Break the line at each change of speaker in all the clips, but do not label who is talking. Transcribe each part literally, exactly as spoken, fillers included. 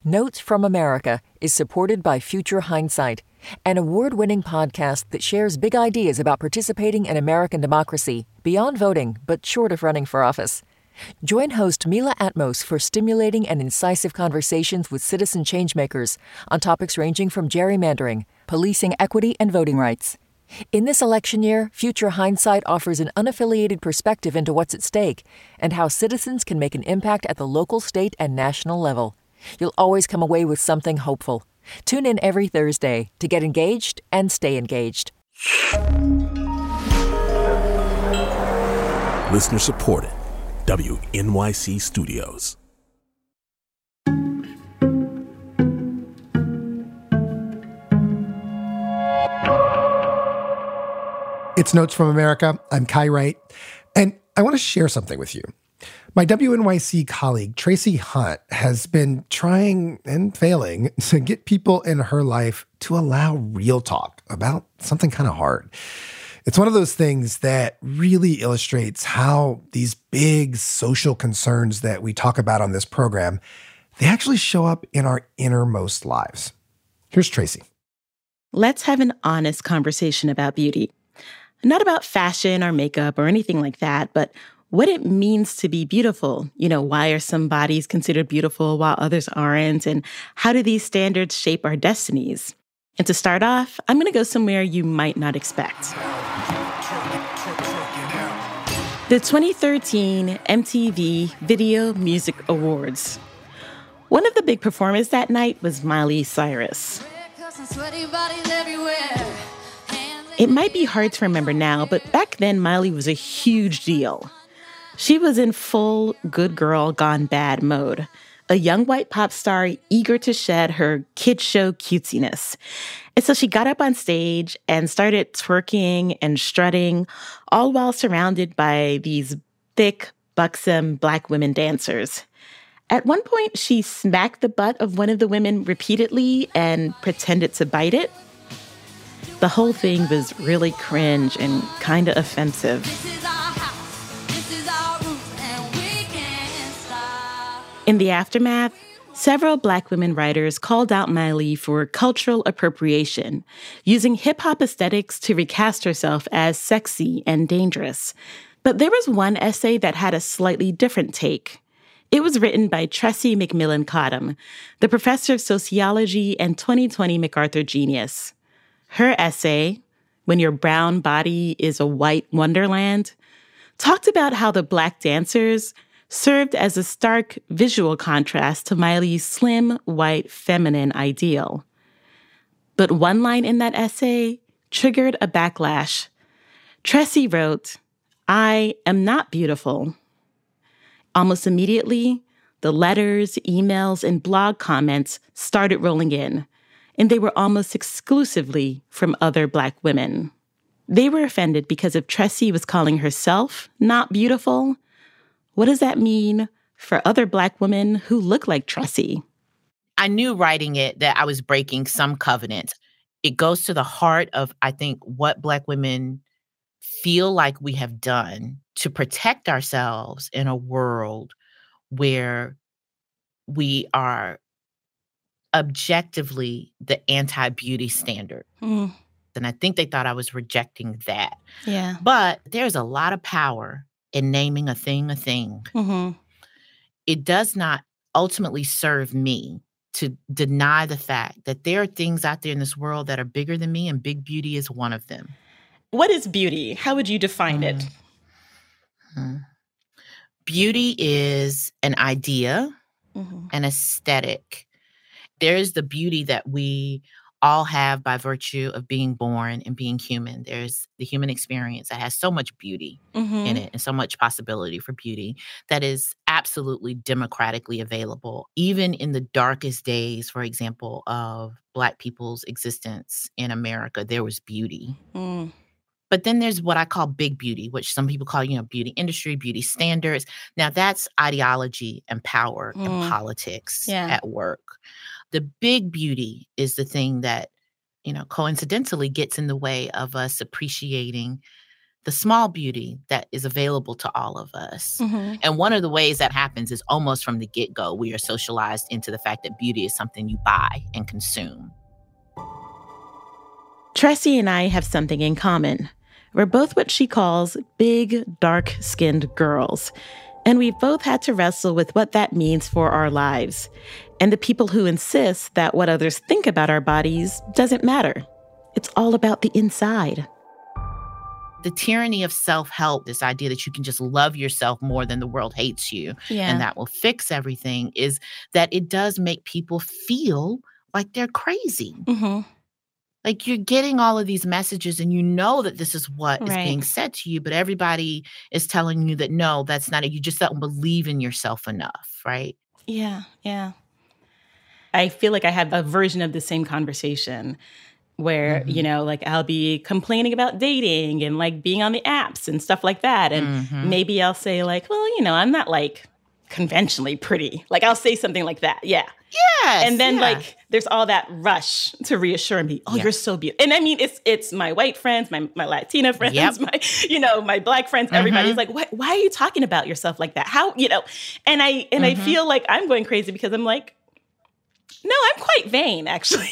Notes from America is supported by Future Hindsight, an award-winning podcast that shares big ideas about participating in American democracy beyond voting, but short of running for office. Join host Mila Atmos for stimulating and incisive conversations with citizen changemakers on topics ranging from gerrymandering, policing equity, and voting rights. In this election year, Future Hindsight offers an unaffiliated perspective into what's at stake and how citizens can make an impact at the local, state, and national level. You'll always come away with something hopeful. Tune in every Thursday to get engaged and stay engaged.
Listener supported. W N Y C Studios.
It's Notes from America. I'm Kai Wright, and I want to share something with you. My W N Y C colleague, Tracy Hunt, has been trying and failing to get people in her life to allow real talk about something kind of hard. It's one of those things that really illustrates how these big social concerns that we talk about on this program, they actually show up in our innermost lives. Here's Tracy.
Let's have an honest conversation about beauty. Not about fashion or makeup or anything like that, but what it means to be beautiful. You know, why are some bodies considered beautiful while others aren't? And how do these standards shape our destinies? And to start off, I'm going to go somewhere you might not expect. The twenty thirteen M T V Video Music Awards. One of the big performers that night was Miley Cyrus. It might be hard to remember now, but back then, Miley was a huge deal. She was in full good girl gone bad mode, a young white pop star eager to shed her kid show cutesiness. And so she got up on stage and started twerking and strutting, all while surrounded by these thick, buxom black women dancers. At one point, she smacked the butt of one of the women repeatedly and pretended to bite it. The whole thing was really cringe and kind of offensive. In the aftermath, several black women writers called out Miley for cultural appropriation, using hip-hop aesthetics to recast herself as sexy and dangerous. But there was one essay that had a slightly different take. It was written by Tressie McMillan Cottom, the professor of sociology and twenty twenty MacArthur Genius. Her essay, When Your Brown Body is a White Wonderland, talked about how the black dancers served as a stark visual contrast to Miley's slim, white, feminine ideal. But one line in that essay triggered a backlash. Tressie wrote, "I am not beautiful." Almost immediately, the letters, emails, and blog comments started rolling in, and they were almost exclusively from other black women. They were offended because if Tressie was calling herself not beautiful, what does that mean for other black women who look like Tressie?
I knew writing it that I was breaking some covenant. It goes to the heart of, I think, what black women feel like we have done to protect ourselves in a world where we are objectively the anti-beauty standard. Mm. And I think they thought I was rejecting that.
Yeah.
But there's a lot of power in naming a thing a thing.
Mm-hmm.
It does not ultimately serve me to deny the fact that there are things out there in this world that are bigger than me, and big beauty is one of them.
What is beauty? How would you define mm. it?
Mm-hmm. Beauty is an idea, mm-hmm. an aesthetic. There's the beauty that we all have by virtue of being born and being human. There's the human experience that has so much beauty mm-hmm. in it and so much possibility for beauty that is absolutely democratically available. Even in the darkest days, for example, of Black people's existence in America, there was beauty. Mm. But then there's what I call big beauty, which some people call, you know, beauty industry, beauty standards. Now that's ideology and power mm. and politics yeah. at work. The big beauty is the thing that, you know, coincidentally gets in the way of us appreciating the small beauty that is available to all of us.
Mm-hmm.
And one of the ways that happens is almost from the get-go, we are socialized into the fact that beauty is something you buy and consume.
Tressie and I have something in common. We're both what she calls big, dark-skinned girls. And we've both had to wrestle with what that means for our lives. And the people who insist that what others think about our bodies doesn't matter. It's all about the inside.
The tyranny of self-help, this idea that you can just love yourself more than the world hates you,
Yeah.
and that will fix everything, is that it does make people feel like they're crazy.
Mm-hmm.
Like you're getting all of these messages and you know that this is what
Right.
is being said to you, but everybody is telling you that, no, that's not it. You just don't believe in yourself enough, right?
Yeah, yeah. I feel like I have a version of the same conversation where,
Mm-hmm.
you know, like I'll be complaining about dating and like being on the apps and stuff like that. And
Mm-hmm.
maybe I'll say like, well, you know, I'm not like conventionally pretty. Like I'll say something like that. Yeah.
Yes.
And then
yeah.
like there's all that rush to reassure me, oh,
Yeah.
you're so beautiful. And I mean, it's it's my white friends, my my Latina friends,
Yep.
my, you know, my Black friends, everybody's like, why, why are you talking about yourself like that? How, you know, and I and
Mm-hmm.
I feel like I'm going crazy because I'm like, no, I'm quite vain, actually.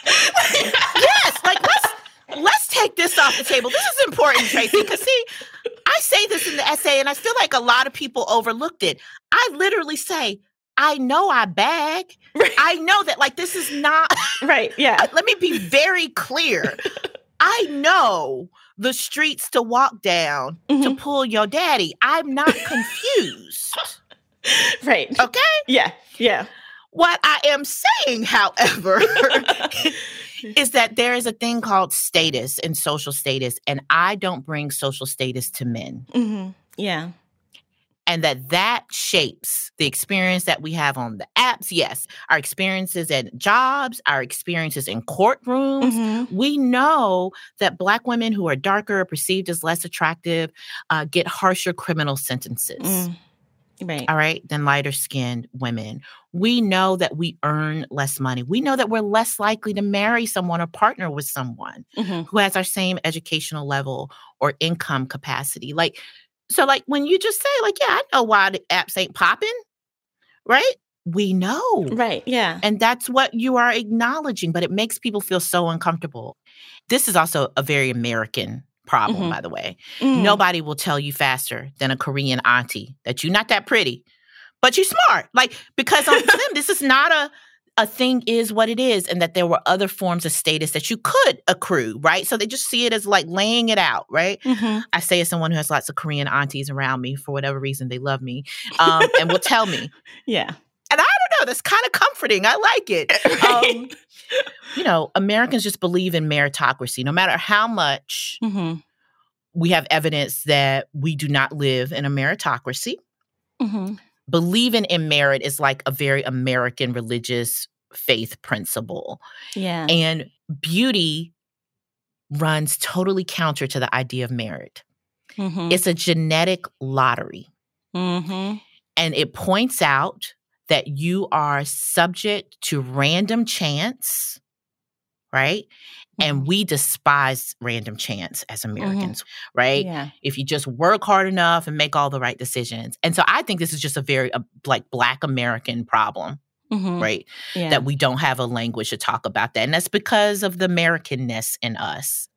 Yes, like let's let's take this off the table. This is important, Tracy, because see, I say this in the essay, and I feel like a lot of people overlooked it. I literally say, I know I bag.
Right.
I know that, like, this is not.
Right, yeah.
Let me be very clear. I know the streets to walk down to
Mhm.
pull your daddy. I'm not confused.
Right.
Okay?
Yeah, yeah.
What I am saying, however, is that there is a thing called status and social status, and I don't bring social status to men.
Mm-hmm. Yeah.
And that that shapes the experience that we have on the apps. Yes, our experiences at jobs, our experiences in courtrooms.
Mm-hmm.
We know that Black women who are darker or perceived as less attractive uh, get harsher criminal sentences.
Mm. Right.
All right, than lighter skinned women. We know that we earn less money. We know that we're less likely to marry someone or partner with someone
Mm-hmm.
who has our same educational level or income capacity. Like, so like when you just say like, yeah, I know why the apps ain't popping, right? We know.
Right, yeah.
And that's what you are acknowledging, but it makes people feel so uncomfortable. This is also a very American problem,
Mhm.
by the way.
Mm.
Nobody will tell you faster than a Korean auntie that you're not that pretty, but you're smart. Like, because on them, this is not a, a thing is what it is, and that there were other forms of status that you could accrue, right? So they just see it as like laying it out, right?
Mm-hmm.
I say as someone who has lots of Korean aunties around me, for whatever reason, they love me um, and will tell me.
Yeah.
And I don't know, that's kind of comforting. I like it. Um, you know, Americans just believe in meritocracy. No matter how much
Mm-hmm.
we have evidence that we do not live in a meritocracy,
Mm-hmm.
believing in merit is like a very American religious faith principle.
Yeah.
And beauty runs totally counter to the idea of merit.
Mm-hmm.
It's a genetic lottery.
Mm-hmm.
And it points out that you are subject to random chance, right? And we despise random chance as Americans, right?
Yeah.
If you just work hard enough and make all the right decisions. And so I think this is just a very uh, like Black American problem,
Mm-hmm.
right?
Yeah.
That we don't have a language to talk about that. And that's because of the Americanness in us.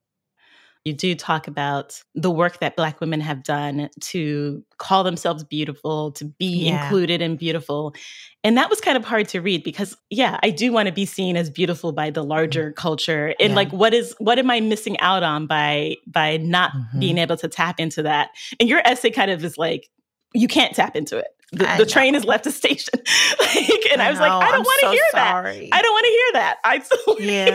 You do talk about the work that Black women have done to call themselves beautiful, to be
Yeah.
included and beautiful. And that was kind of hard to read because, yeah, I do want to be seen as beautiful by the larger culture. And
Yeah.
like, what is what am I missing out on by by not
Mhm.
being able to tap into that? And your essay kind of is like, you can't tap into it. The,
I
the train
know.
has left the station. like, and I, was like,
know,
I don't
I'm
want to
so
hear
sorry.
that. I don't want to hear that. I so
Yeah.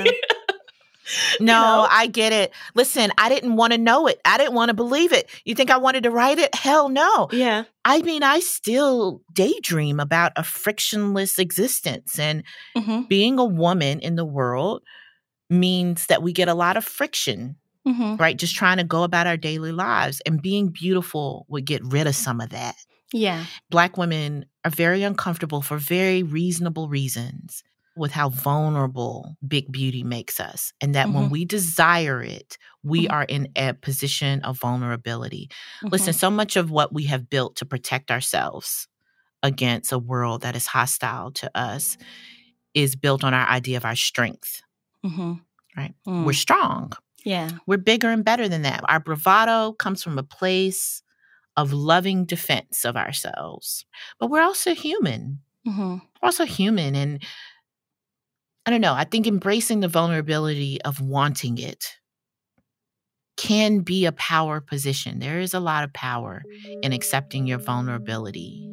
No,
know?
I get it. Listen, I didn't want to know it. I didn't want to believe it. You think I wanted to write it? Hell no.
Yeah.
I mean, I still daydream about a frictionless existence. And
Mm-hmm.
being a woman in the world means that we get a lot of friction,
Mm-hmm.
right? Just trying to go about our daily lives. And being beautiful would get rid of some of that.
Yeah.
Black women are very uncomfortable for very reasonable reasons with how vulnerable big beauty makes us, and that
Mm-hmm.
when we desire it, we
Mm-hmm.
are in a position of vulnerability.
Mm-hmm.
Listen, so much of what we have built to protect ourselves against a world that is hostile to us is built on our idea of our strength,
Mm-hmm.
right?
Mm.
We're strong.
Yeah.
We're bigger and better than that. Our bravado comes from a place of loving defense of ourselves. But we're also human.
Mm-hmm.
We're also human. And I don't know, I think embracing the vulnerability of wanting it can be a power position. There is a lot of power in accepting your vulnerability.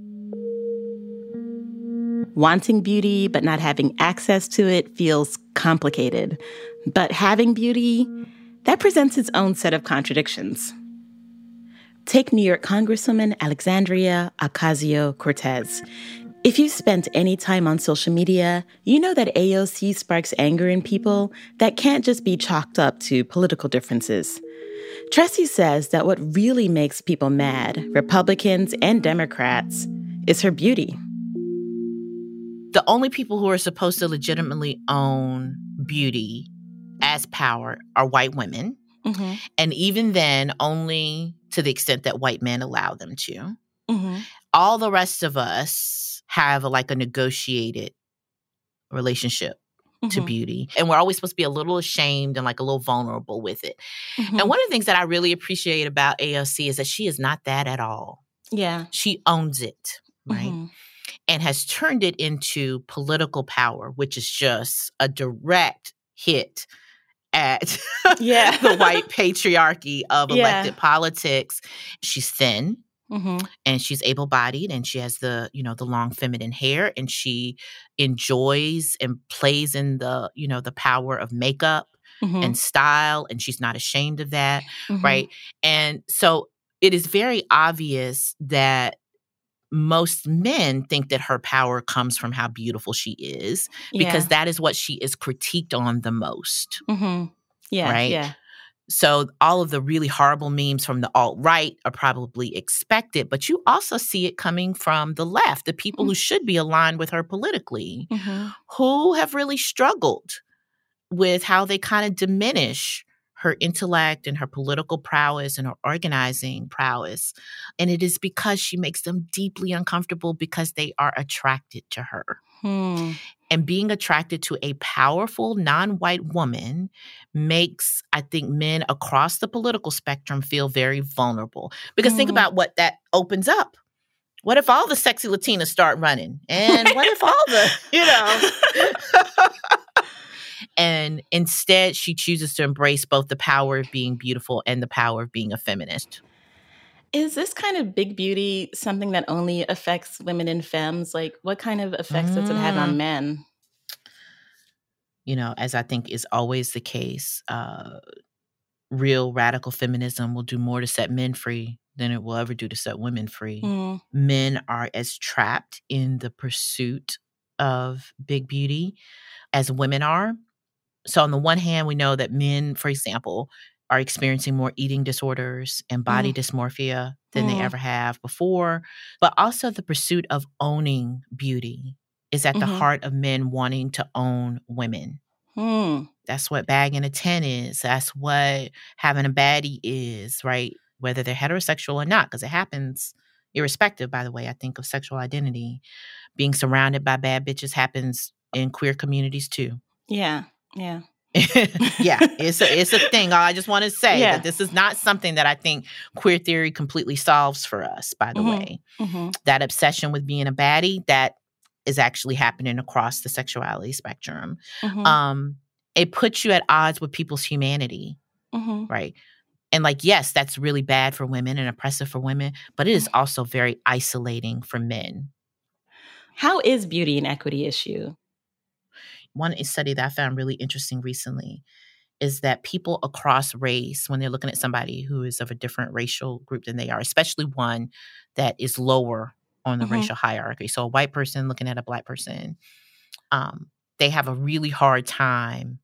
Wanting beauty but not having access to it feels complicated. But having beauty, that presents its own set of contradictions. Take New York Congresswoman Alexandria Ocasio-Cortez. If you've spent any time on social media, you know that A O C sparks anger in people that can't just be chalked up to political differences. Tressie says that what really makes people mad, Republicans and Democrats, is her beauty.
The only people who are supposed to legitimately own beauty as power are white women.
Mm-hmm.
And even then, only to the extent that white men allow them to.
Mm-hmm.
All the rest of us have a, like a negotiated relationship
Mm-hmm.
to beauty. And we're always supposed to be a little ashamed and like a little vulnerable with it.
Mm-hmm.
And one of the things that I really appreciate about A O C is that she is not that at all.
Yeah.
She owns it, right?
Mm-hmm.
And has turned it into political power, which is just a direct hit at
Yeah.
the white patriarchy of
Yeah.
elected politics. She's thin.
Mm-hmm.
And she's able-bodied, and she has the, you know, the long feminine hair, and she enjoys and plays in the, you know, the power of makeup
Mm-hmm.
and style, and she's not ashamed of that,
Mm-hmm.
right? And so it is very obvious that most men think that her power comes from how beautiful she is, because
Yeah.
that is what she is critiqued on the most,
Mm-hmm. Yeah.
right?
Yeah.
So all of the really horrible memes from the alt-right are probably expected, but you also see it coming from the left, the people who should be aligned with her politically,
Mm-hmm.
who have really struggled with how they kind of diminish her intellect and her political prowess and her organizing prowess. And it is because she makes them deeply uncomfortable because they are attracted to her.
Hmm.
And being attracted to a powerful, non-white woman makes, I think, men across the political spectrum feel very vulnerable. Because mm. think about what that opens up. What if all the sexy Latinas start running? And what if all the, you know... And instead, she chooses to embrace both the power of being beautiful and the power of being a feminist.
Is this kind of big beauty something that only affects women and femmes? Like, what kind of effects mm. does it have on men?
You know, as I think is always the case, uh, real radical feminism will do more to set men free than it will ever do to set women free. Mm. Men are as trapped in the pursuit of big beauty as women are. So on the one hand, we know that men, for example, are experiencing more eating disorders and body mm. dysmorphia than mm. they ever have before. But also the pursuit of owning beauty is at mm-hmm. the heart of men wanting to own women. Mm. That's what bagging a ten is. That's what having a baddie is, right? Whether they're heterosexual or not, because it happens irrespective, by the way, I think, of sexual identity. Being surrounded by bad bitches happens in queer communities too.
Yeah. Yeah.
yeah, it's a, it's a thing. I just want to say yeah. that this is not something that I think queer theory completely solves for us, by the mm-hmm. way. Mm-hmm. That obsession with being a baddie, that is actually happening across the sexuality spectrum. Mm-hmm. Um, it puts you at odds with people's humanity, mm-hmm. right? And like, yes, that's really bad for women and oppressive for women, but it is also very isolating for men.
How is beauty an equity issue?
One study that I found really interesting recently is that people across race, when they're looking at somebody who is of a different racial group than they are, especially one that is lower on the mm-hmm. racial hierarchy. So a white person looking at a black person, um, they have a really hard time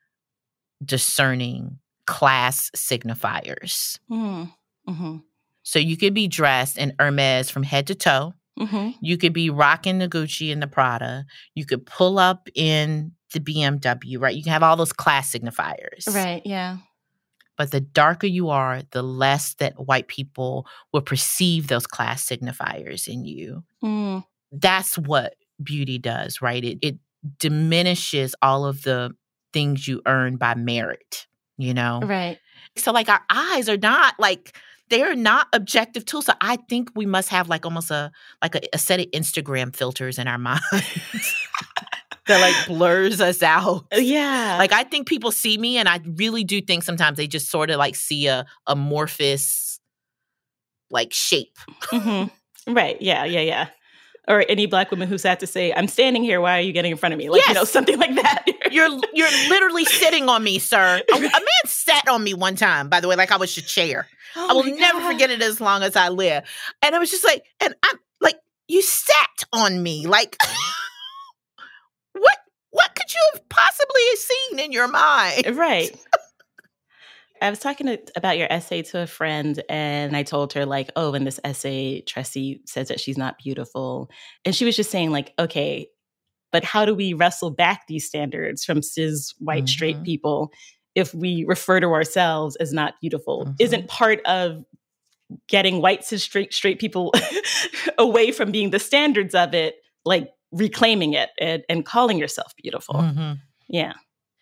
discerning class signifiers. Mm-hmm. So you could be dressed in Hermes from head to toe, Mm-hmm. You could be rocking the Gucci and the Prada. You could pull up in the B M W, right? You can have all those class signifiers.
Right, yeah.
But the darker you are, the less that white people will perceive those class signifiers in you. Mm. That's what beauty does, right? It, it diminishes all of the things you earn by merit, you know?
Right.
So, like, our eyes are not, like, they're not objective tools. So I think we must have, like, almost a, like, a, a set of Instagram filters in our minds that, like, blurs us out.
Yeah.
Like, I think people see me, and I really do think sometimes they just sort of, like, see a amorphous, like, shape.
Mm-hmm. Right. Yeah, yeah, yeah. Or any Black woman who's had to say, I'm standing here, why are you getting in front of me? Like, yes. You know, something like that.
you're you're literally sitting on me, sir. A, a man sat on me one time, by the way, like I was a chair. Oh I will never forget it as long as I live. And I was just like, and I'm like, you sat on me. Like, what what could you have possibly seen in your mind?
Right. I was talking to, about your essay to a friend, and I told her, like, oh, in this essay, Tressie says that she's not beautiful. And she was just saying, like, okay, but how do we wrestle back these standards from cis, white, mm-hmm. straight people if we refer to ourselves as not beautiful? Mm-hmm. Isn't part of getting white, cis, straight, straight people away from being the standards of it, like reclaiming it and, and calling yourself beautiful? Mm-hmm. Yeah.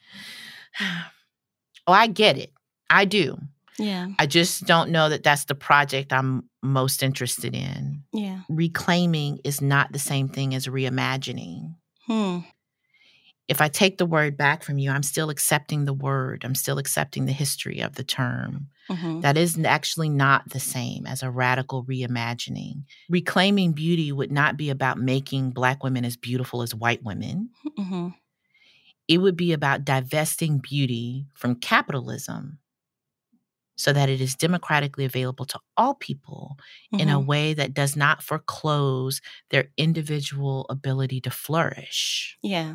Oh, I get it. I do.
Yeah.
I just don't know that that's the project I'm most interested in.
Yeah.
Reclaiming is not the same thing as reimagining.
Hmm.
If I take the word back from you, I'm still accepting the word. I'm still accepting the history of the term. Mm-hmm. That is actually not the same as a radical reimagining. Reclaiming beauty would not be about making Black women as beautiful as white women. Mm-hmm. It would be about divesting beauty from capitalism so that it is democratically available to all people mm-hmm. in a way that does not foreclose their individual ability to flourish.
Yeah.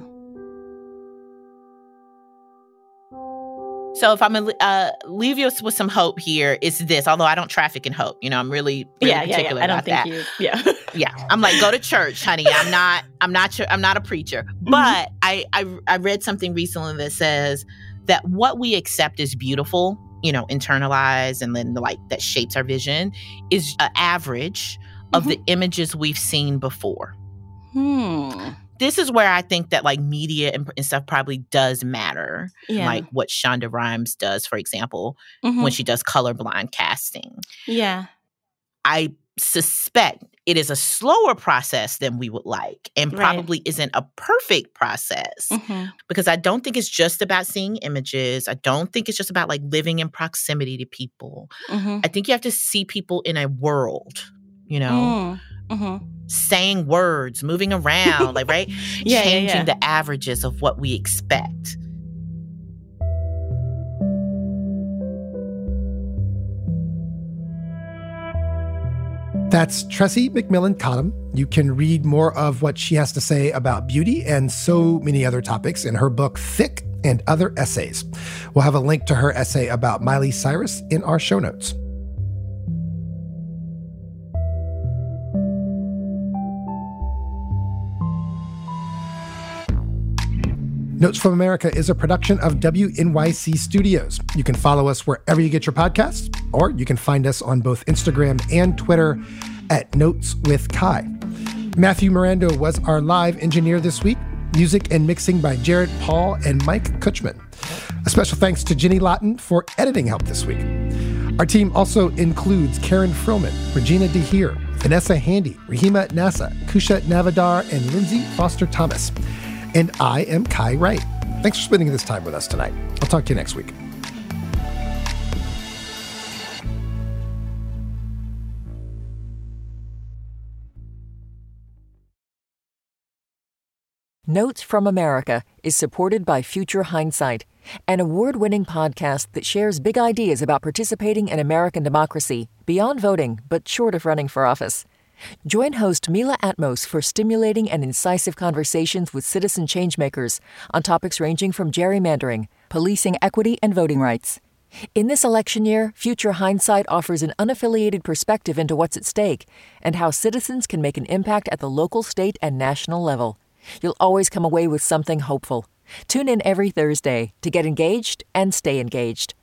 So if I'm going to uh, leave you with some hope here, it's this, although I don't traffic in hope. You know, I'm really, really
yeah,
particular
yeah, yeah.
about that.
I don't think you, yeah.
Yeah. I'm like, go to church, honey. I'm not, I'm not, I'm not a preacher. Mm-hmm. But I, I, I read something recently that says that what we accept as beautiful, you know, internalized and then like that shapes our vision is an average of mm-hmm. the images we've seen before.
Hmm.
This is where I think that like media and, and stuff probably does matter.
Yeah.
Like what Shonda Rhimes does, for example, mm-hmm. when she does colorblind casting.
Yeah.
I suspect it is a slower process than we would like and probably right. isn't a perfect process mm-hmm. because I don't think it's just about seeing images. I don't think it's just about like living in proximity to people. Mm-hmm. I think you have to see people in a world, you know, mm. mm-hmm. saying words, moving around, like, right?
yeah,
Changing
yeah, yeah.
the averages of what we expect.
That's Tressie McMillan Cottom. You can read more of what she has to say about beauty and so many other topics in her book, Thick and Other Essays. We'll have a link to her essay about Miley Cyrus in our show notes. Notes from America is a production of W N Y C Studios. You can follow us wherever you get your podcasts, or you can find us on both Instagram and Twitter at Notes with Kai. Matthew Miranda was our live engineer this week. Music and mixing by Jared Paul and Mike Kutchman. A special thanks to Jenny Lawton for editing help this week. Our team also includes Karen Frillman, Regina DeHeer, Vanessa Handy, Rahima Nassa, Kusha Navadar, and Lindsay Foster Thomas. And I am Kai Wright. Thanks for spending this time with us tonight. I'll talk to you next week.
Notes from America is supported by Future Hindsight, an award-winning podcast that shares big ideas about participating in American democracy beyond voting, but short of running for office. Join host Mila Atmos for stimulating and incisive conversations with citizen changemakers on topics ranging from gerrymandering, policing equity, and voting rights. In this election year, Future Hindsight offers an unaffiliated perspective into what's at stake and how citizens can make an impact at the local, state, and national level. You'll always come away with something hopeful. Tune in every Thursday to get engaged and stay engaged.